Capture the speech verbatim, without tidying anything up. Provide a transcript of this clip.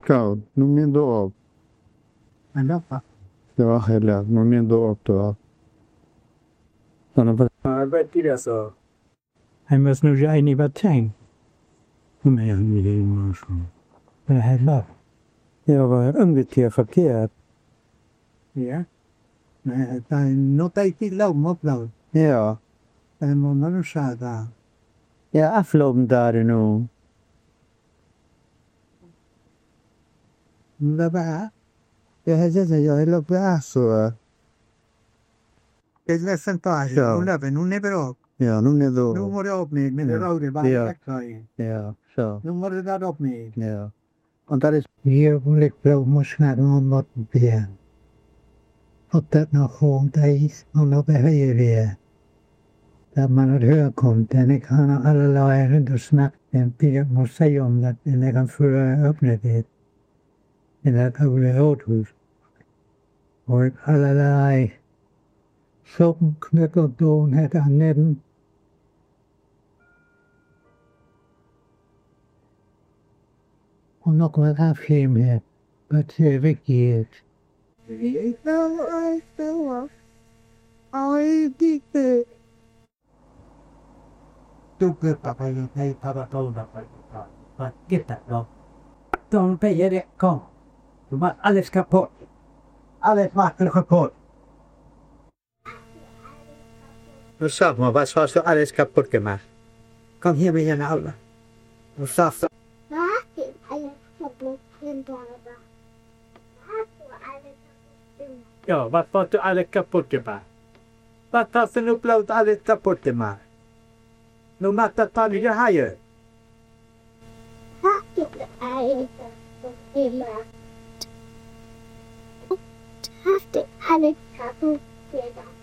Ciao, non mi do Andava. devo arreglar, non mi do opto. Dann aber Arbeitgeber. Han was nu jij niet wat zijn. nee, nicht immer schon. Hij lag. Ja, aber umgekehrt verkehrt. Ja. Nee, hij not altijd lopen oplopen. Ja. Hij moet naar de zaal gaan. Ja, aflopen daar nu. Daarbij. Ja, hij zegt ja, hij loopt daar zo. Het is fantastisch. Ja. Nu lopen, nu niet meer op. Ja, non ne Nu do. moet je opnemen met de rode baan. Ja. Ja. Ja, zo. Nu moet je dat opnemen. Ja. Und das ist Hier wil ik wel moest naar de honderd weer. Of dat nog gewoon is, dan nog bij weer. Dat man het hören kommt, denn ich kann allerlei Hintersnack im Museum, das in der früher eröffnet wird. In der Rothaus. Wo ich allerlei Suppen, Knöckeldon hätte daneben. Und noch was abschieben hier, was hier weggeht. Ich will euch so euch die Du bist dabei, hey, Papa, toll dabei. Was geht das noch? Dann bin ich der, komm. Du machst alles kaputt. Alles macht du kaputt. Du sag mal, was hast du alles kaputt gemacht? Komm hier mit den Augen. Du sagst, Was ist alles kaputt gemacht? Hast du alles kaputt gemacht? ja, was hast du alles kaputt gemacht? Was hast du nur bloß alles kaputt gemacht? Du machst das doch nicht hier. Hast du alles kaputt gemacht? Hast du alles kaputt gemacht?